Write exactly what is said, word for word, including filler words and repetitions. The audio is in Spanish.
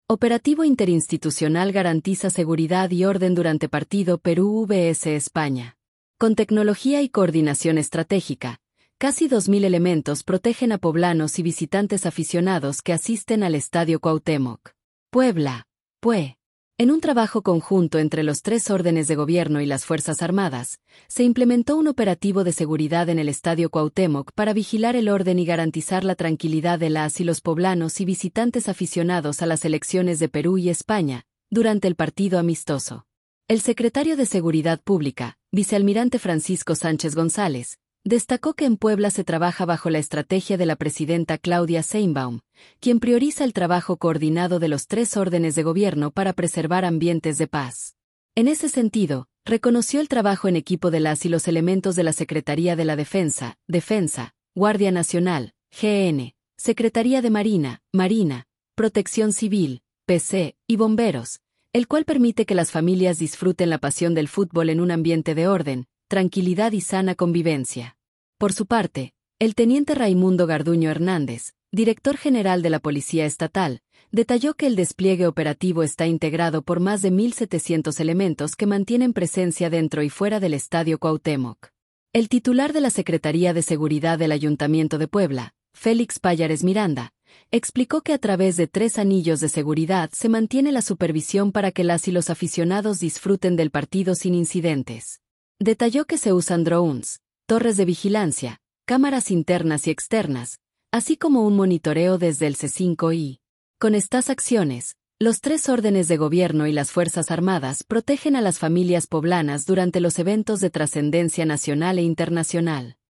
Operativo interinstitucional garantiza seguridad y orden durante partido Perú versus España. Con tecnología y coordinación estratégica, casi dos mil elementos protegen a poblanos y visitantes aficionados que asisten al Estadio Cuauhtémoc. Puebla, P U E. En un trabajo conjunto entre los tres órdenes de gobierno y las Fuerzas Armadas, se implementó un operativo de seguridad en el Estadio Cuauhtémoc para vigilar el orden y garantizar la tranquilidad de las y los poblanos y visitantes aficionados a las elecciones de Perú y España, durante el partido amistoso. El secretario de Seguridad Pública, vicealmirante Francisco Sánchez González, destacó que en Puebla se trabaja bajo la estrategia de la presidenta Claudia Sheinbaum, quien prioriza el trabajo coordinado de los tres órdenes de gobierno para preservar ambientes de paz. En ese sentido, reconoció el trabajo en equipo de las y los elementos de la Secretaría de la Defensa, Defensa, Guardia Nacional, G N, Secretaría de Marina, Marina, Protección Civil, P C, y Bomberos, el cual permite que las familias disfruten la pasión del fútbol en un ambiente de orden, tranquilidad y sana convivencia. Por su parte, el teniente Raimundo Garduño Hernández, director general de la Policía Estatal, detalló que el despliegue operativo está integrado por más de mil setecientos elementos que mantienen presencia dentro y fuera del Estadio Cuauhtémoc. El titular de la Secretaría de Seguridad del Ayuntamiento de Puebla, Félix Payares Miranda, explicó que a través de tres anillos de seguridad se mantiene la supervisión para que las y los aficionados disfruten del partido sin incidentes. Detalló que se usan drones, torres de vigilancia, cámaras internas y externas, así como un monitoreo desde el C cinco I. Con estas acciones, los tres órdenes de gobierno y las Fuerzas Armadas protegen a las familias poblanas durante los eventos de trascendencia nacional e internacional.